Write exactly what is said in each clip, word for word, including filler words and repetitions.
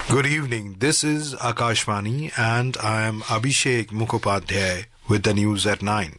Good evening. This is Akashvani and I am Abhishek Mukhopadhyay with the news at nine.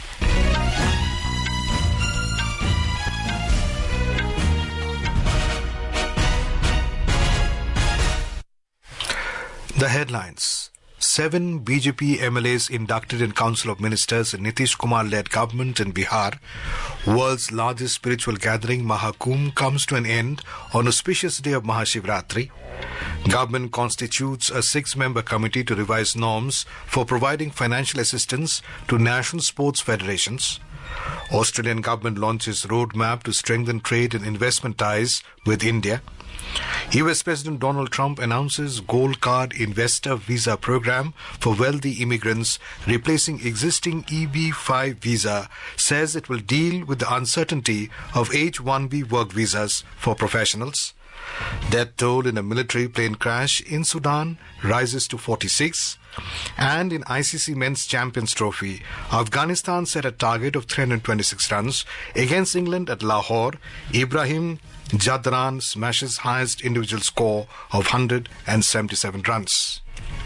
The headlines. Seven B J P M L As inducted in Council of Ministers in Nitish Kumar-led government in Bihar. World's largest spiritual gathering, Mahakumbh, comes to an end on auspicious day of Mahashivratri. Government constitutes a six-member committee to revise norms for providing financial assistance to national sports federations. Australian government launches roadmap to strengthen trade and investment ties with India. U S President Donald Trump announces Gold Card Investor Visa program for wealthy immigrants, replacing existing E B five visa, says it will deal with the uncertainty of H one B work visas for professionals. Death toll in a military plane crash in Sudan rises to forty-six. And in I C C Men's Champions Trophy, Afghanistan set a target of three hundred twenty-six runs against England at Lahore. Ibrahim Jadran smashes highest individual score of one hundred seventy-seven runs.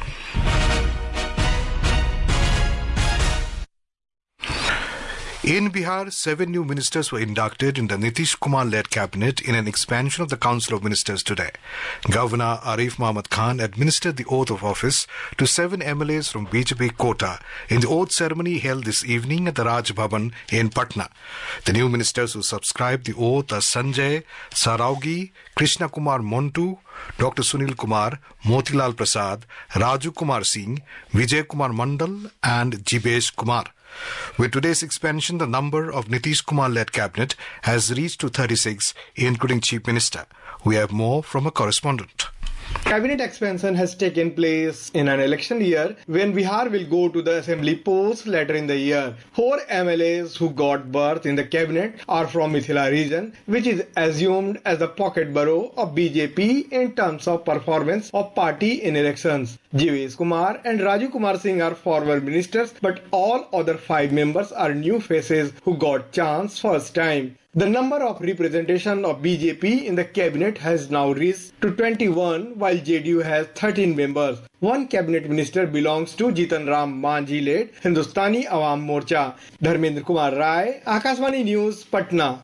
In Bihar, seven new ministers were inducted in the Nitish Kumar-led cabinet in an expansion of the Council of Ministers today. Governor Arif Mohammad Khan administered the oath of office to seven M L As from B J P quota in the oath ceremony held this evening at the Raj Bhavan in Patna. The new ministers who subscribed the oath are Sanjay Saraugi, Krishna Kumar Montu, Doctor Sunil Kumar, Motilal Prasad, Raju Kumar Singh, Vijay Kumar Mandal and Jibesh Kumar. With today's expansion, the number of Nitish Kumar-led cabinet has reached to thirty-six, including Chief Minister. We have more from a correspondent. Cabinet expansion has taken place in an election year when Bihar will go to the assembly polls later in the year. Four M L As who got birth in the cabinet are from Mithila region, which is assumed as the pocket borough of B J P in terms of performance of party in elections. Jivesh Kumar and Raju Kumar Singh are former ministers, but all other five members are new faces who got chance first time. The number of representation of B J P in the cabinet has now reached to twenty-one, while J D U has thirteen members. One cabinet minister belongs to Jitan Ram Manjhi-led Hindustani Awam Morcha. Dharmendra Kumar Rai, Akashvani News, Patna.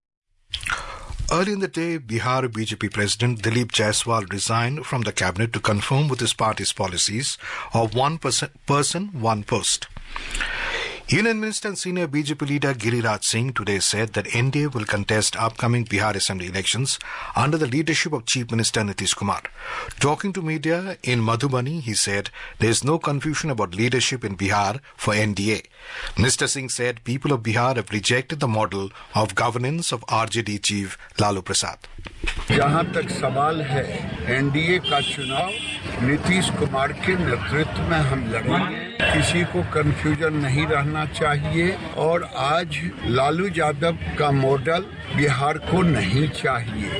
Early in the day, Bihar B J P President Dilip Jaiswal resigned from the cabinet to conform with his party's policies of one person, person one post. Union Minister and senior B J P leader Giriraj Singh today said that N D A will contest upcoming Bihar Assembly elections under the leadership of Chief Minister Nitish Kumar. Talking to media in Madhubani, he said there is no confusion about leadership in Bihar for N D A. Mister Singh said people of Bihar have rejected the model of governance of R J D Chief Lalu Prasad. जहां तक सवाल है NDA का चुनाव नीतीश कुमार के नेतृत्व में हम लड़ेंगे, किसी को कंफ्यूजन नहीं रहना चाहिए और आज लालू यादव का मॉडल बिहार को नहीं चाहिए.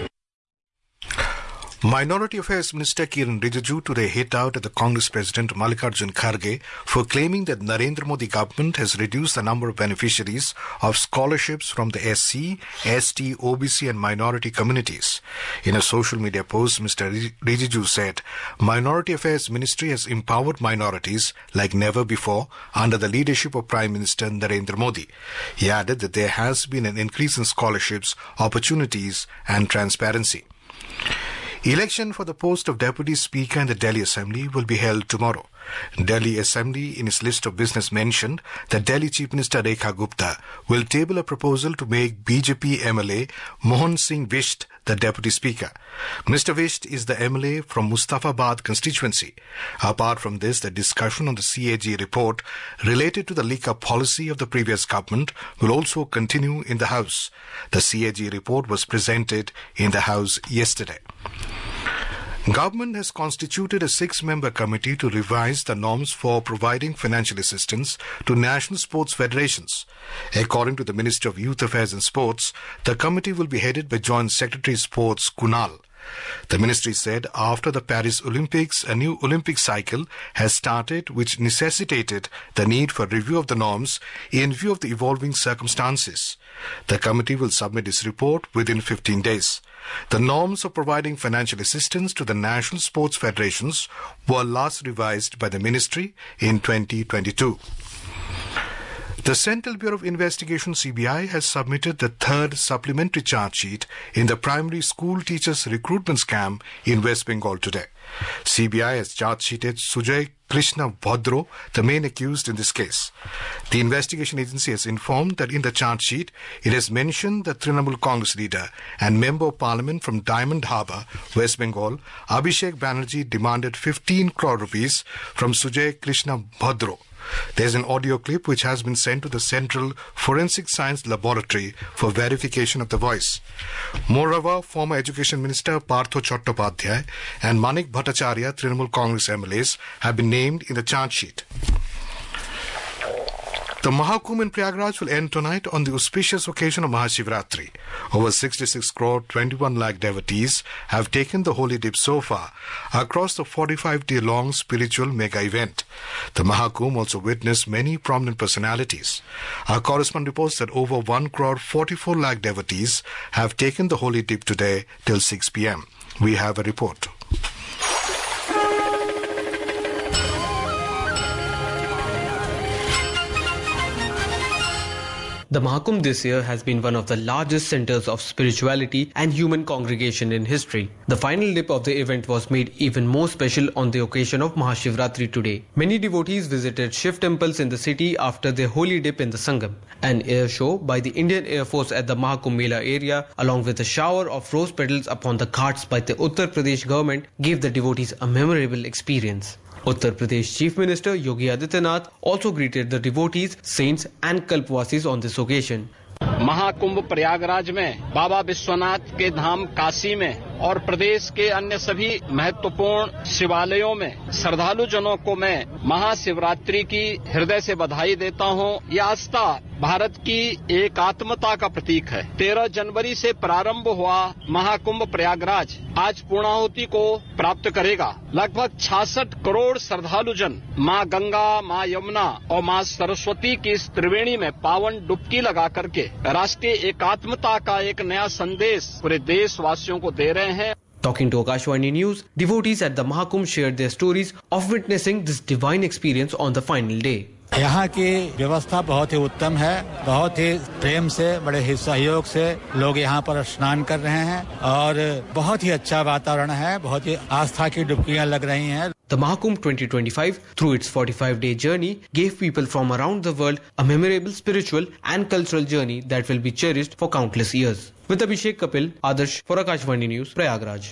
Minority Affairs Minister Kiran Rijiju today hit out at the Congress President Mallikarjun Kharge for claiming that Narendra Modi government has reduced the number of beneficiaries of scholarships from the S C, S T, O B C and minority communities. In a social media post, Mister Rijiju said, Minority Affairs Ministry has empowered minorities like never before under the leadership of Prime Minister Narendra Modi. He added that there has been an increase in scholarships, opportunities and transparency. Election for the post of Deputy Speaker in the Delhi Assembly will be held tomorrow. Delhi Assembly, in its list of business, mentioned that Delhi Chief Minister Rekha Gupta will table a proposal to make B J P M L A Mohan Singh Visht the Deputy Speaker. Mister Visht is the M L A from Mustafabad constituency. Apart from this, the discussion on the C A G report related to the liquor policy of the previous government will also continue in the House. The C A G report was presented in the House yesterday. Government has constituted a six-member committee to revise the norms for providing financial assistance to national sports federations. According to the Minister of Youth Affairs and Sports, the committee will be headed by Joint Secretary Sports Kunal. The ministry said after the Paris Olympics, a new Olympic cycle has started which necessitated the need for review of the norms in view of the evolving circumstances. The committee will submit its report within fifteen days. The norms for providing financial assistance to the national sports federations were last revised by the ministry in twenty twenty-two. The Central Bureau of Investigation C B I has submitted the third supplementary charge sheet in the primary school teachers recruitment scam in West Bengal today. C B I has charge sheeted Sujay Krishna Bhadro, the main accused in this case. The investigation agency has informed that in the charge sheet, it has mentioned the Trinamool Congress leader and Member of Parliament from Diamond Harbour, West Bengal, Abhishek Banerjee, demanded fifteen crore rupees from Sujay Krishna Bhadro. There's an audio clip which has been sent to the Central Forensic Science Laboratory for verification of the voice. Moreover, former Education Minister Partho Chattopadhyay and Manik Bhattacharya, Trinamool Congress M L As, have been named in the charge sheet. The Mahakumbh in Prayagraj will end tonight on the auspicious occasion of Mahashivratri. Over sixty-six crore twenty-one lakh devotees have taken the holy dip so far across the forty-five day long spiritual mega event. The Mahakumbh also witnessed many prominent personalities. Our correspondent reports that over one crore forty-four lakh devotees have taken the holy dip today till six p m. We have a report. The Mahakumbh this year has been one of the largest centers of spirituality and human congregation in history. The final dip of the event was made even more special on the occasion of Mahashivratri today. Many devotees visited Shiv temples in the city after their holy dip in the Sangam. An air show by the Indian Air Force at the Mahakumbh Mela area, along with a shower of rose petals upon the ghats by the Uttar Pradesh government, gave the devotees a memorable experience. Uttar Pradesh Chief Minister Yogi Adityanath also greeted the devotees, saints and Kalpvasis on this occasion. Mahakumbh Prayagraj में बाबा विश्वनाथ के धाम काशी में और प्रदेश के अन्य सभी महत्वपूर्ण शिवालयों में श्रद्धालु जनों को मैं महाशिवरात्रि की हृदय से बधाई देता हूं। यह आस्था भारत की एकात्मता का प्रतीक है। तेरह जनवरी से प्रारंभ हुआ महाकुंभ प्रयागराज आज पूर्णाहुति को प्राप्त करेगा। लगभग छियासठ करोड़ श्रद्धालु जन मां गंगा, मां यमुना और मां सरस्वती की इस त्रिवेणी में पावन डुबकी लगा करके राष्ट्रीय एकात्मता का एक नया संदेश पूरे देशवासियों को दे रहे हैं। Talking to Akashvani News, devotees at the Mahakumbh shared their stories of witnessing this divine experience on the final day. यहाँ की व्यवस्था बहुत ही उत्तम है। बहुत ही प्रेम से, बड़े ही सहयोग से लोग यहाँ पर स्नान कर रहे हैं और बहुत ही अच्छा वातावरण है। बहुत ही आस्था की डुबकियां लग रही हैं। The Mahakumbh twenty twenty-five, through its forty-five day journey, gave people from around the world a memorable spiritual and cultural journey that will be cherished for countless years. With Abhishek Kapil, Adarsh for Akashvani News, Prayagraj.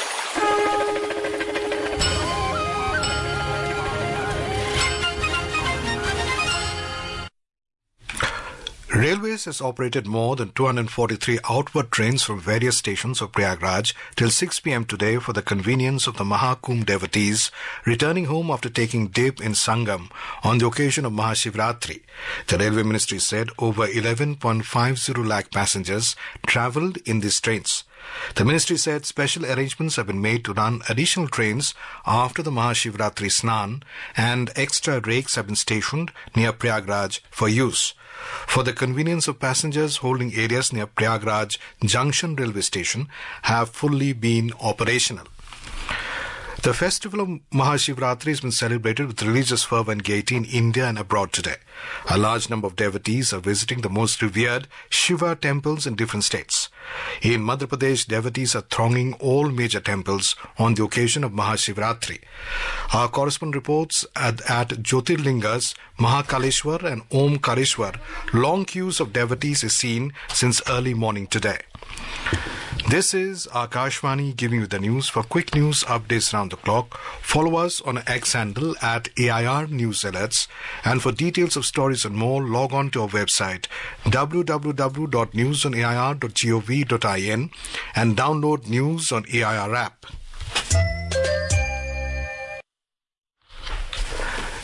Railways has operated more than two hundred forty-three outward trains from various stations of Prayagraj till six p m today for the convenience of the Mahakumbh devotees returning home after taking dip in Sangam on the occasion of Mahashivratri. The Railway Ministry said over eleven point five zero lakh passengers travelled in these trains. The ministry said special arrangements have been made to run additional trains after the Mahashivratri Snan and extra rakes have been stationed near Prayagraj for use. For the convenience of passengers, holding areas near Prayagraj Junction railway station have fully been operational. The festival of Mahashivratri has been celebrated with religious fervour and gaiety in India and abroad today. A large number of devotees are visiting the most revered Shiva temples in different states. In Madhya Pradesh, devotees are thronging all major temples on the occasion of Mahashivratri. Our correspondent reports at, at Jyotirlingas, Mahakaleshwar and Om Kareshwar, long queues of devotees is seen since early morning today. This is Akashvani giving you the news. For quick news updates around the clock, follow us on X handle at A I R News Alerts. And for details of stories and more, log on to our website w w w dot news on a i r dot gov dot i n and download News on A I R app.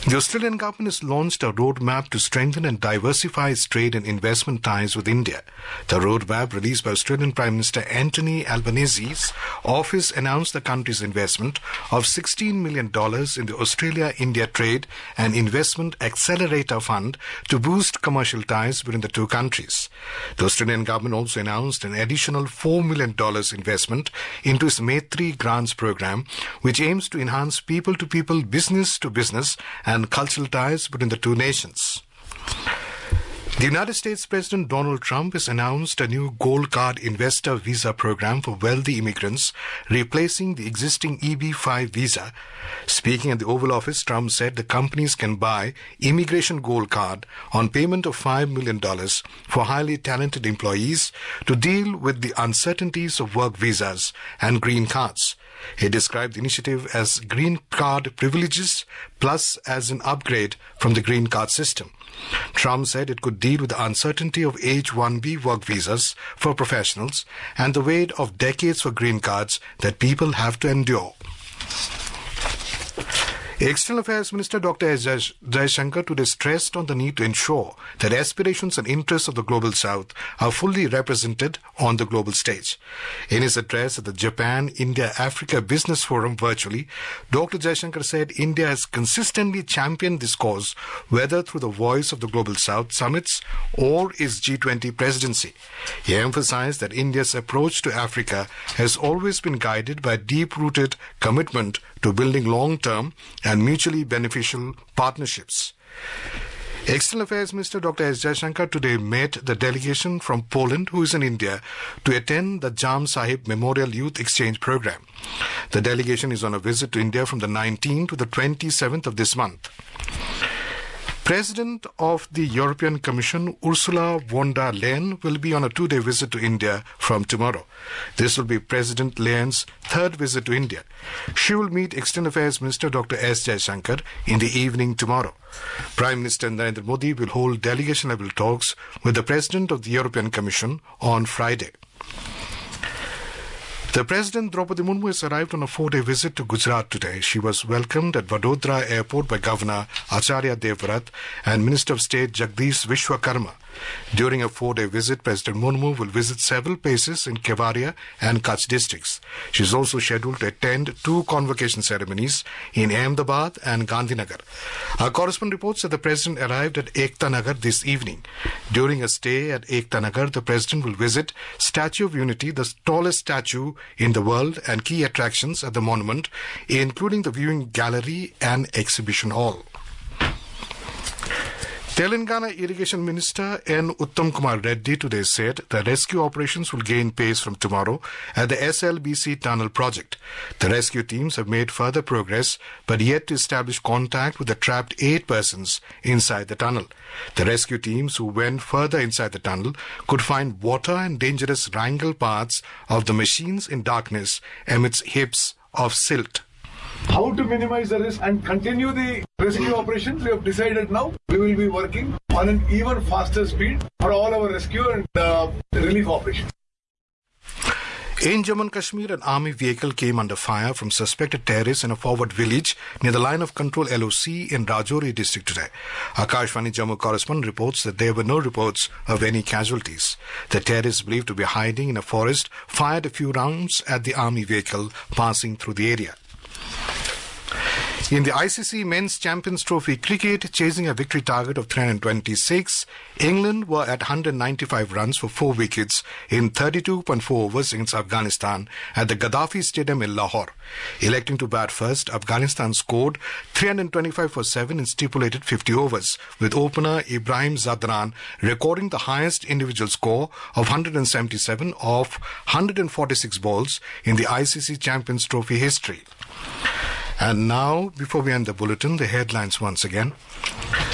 The Australian government has launched a roadmap to strengthen and diversify its trade and investment ties with India. The roadmap, released by Australian Prime Minister Anthony Albanese's office, announced the country's investment of sixteen million dollars in the Australia-India Trade and Investment Accelerator Fund to boost commercial ties between the two countries. The Australian government also announced an additional four million dollars investment into its Maitri Grants program, which aims to enhance people-to-people, business-to-business and cultural ties between the two nations. The United States President Donald Trump has announced a new Gold Card investor visa program for wealthy immigrants, replacing the existing E B five visa. Speaking at the Oval Office, Trump said the companies can buy Immigration Gold Card on payment of five million dollars for highly talented employees to deal with the uncertainties of work visas and green cards. He described the initiative as Green Card Privileges Plus as an upgrade from the Green Card system. Trump said it could deal with the uncertainty of H one B work visas for professionals and the wait of decades for green cards that people have to endure. External Affairs Minister Doctor S. Jaishankar today stressed on the need to ensure that aspirations and interests of the Global South are fully represented on the global stage. In his address at the Japan-India-Africa Business Forum virtually, Doctor Jaishankar said India has consistently championed this cause, whether through the Voice of the Global South summits or its G twenty presidency. He emphasized that India's approach to Africa has always been guided by a deep-rooted commitment to building long-term and mutually beneficial partnerships. External Affairs Minister Doctor S. Jaishankar today met the delegation from Poland who is in India to attend the Jam Sahib Memorial Youth Exchange Program. The delegation is on a visit to India from the nineteenth to the twenty-seventh of this month. President of the European Commission, Ursula von der Leyen, will be on a two-day visit to India from tomorrow. This will be President Leyen's third visit to India. She will meet External Affairs Minister Doctor S. Jaishankar in the evening tomorrow. Prime Minister Narendra Modi will hold delegation-level talks with the President of the European Commission on Friday. The President Draupadi Murmu has arrived on a four-day visit to Gujarat today. She was welcomed at Vadodara Airport by Governor Acharya Devvrat and Minister of State Jagdish Vishwakarma. During a four-day visit, President Murmu will visit several places in Kevadia and Kutch districts. She is also scheduled to attend two convocation ceremonies in Ahmedabad and Gandhinagar. Our correspondent reports that the President arrived at Ekta Nagar this evening. During a stay at Ekta Nagar, the President will visit Statue of Unity, the tallest statue in the world, and key attractions at the monument, including the viewing gallery and exhibition hall. Telangana Irrigation Minister N. Uttam Kumar Reddy today said the rescue operations will gain pace from tomorrow at the S L B C tunnel project. The rescue teams have made further progress but yet to establish contact with the trapped eight persons inside the tunnel. The rescue teams who went further inside the tunnel could find water and dangerous wrangle parts of the machines in darkness amidst heaps of silt. How to minimize the risk and continue the rescue operations, we have decided now we will be working on an even faster speed for all our rescue and uh, relief operations. In Jammu and Kashmir, an army vehicle came under fire from suspected terrorists in a forward village near the line of control L O C in Rajouri district today. Akashvani Jammu correspondent reports that there were no reports of any casualties. The terrorists believed to be hiding in a forest fired a few rounds at the army vehicle passing through the area. In the I C C Men's Champions Trophy cricket, chasing a victory target of three hundred twenty-six, England were at one hundred ninety-five runs for four wickets in thirty-two point four overs against Afghanistan at the Gaddafi Stadium in Lahore. Electing to bat first, Afghanistan scored three hundred twenty-five for seven in stipulated fifty overs, with opener Ibrahim Zadran recording the highest individual score of one hundred seventy-seven of one hundred forty-six balls in the I C C Champions Trophy history. And now, before we end the bulletin, the headlines once again.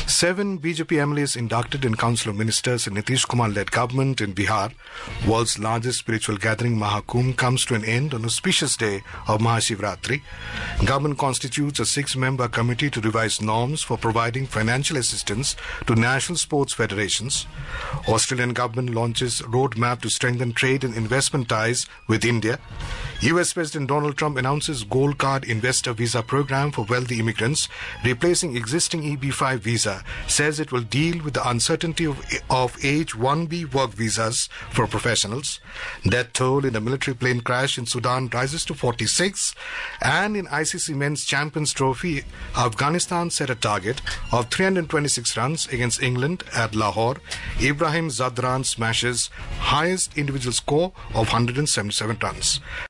Seven B J P M L As inducted in Council of Ministers in Nitish Kumar-led government in Bihar. World's largest spiritual gathering Mahakumbh comes to an end on auspicious day of Mahashivratri. Government constitutes a six-member committee to revise norms for providing financial assistance to national sports federations. Australian government launches roadmap to strengthen trade and investment ties with India. U S President Donald Trump announces Gold Card Investor Visa program for wealthy immigrants, replacing existing E B five visa. Says it will deal with the uncertainty of, of H one B work visas for professionals. Death toll in a military plane crash in Sudan rises to forty-six. And in I C C Men's Champions Trophy, Afghanistan set a target of three hundred twenty-six runs against England at Lahore. Ibrahim Zadran smashes highest individual score of one hundred seventy-seven runs.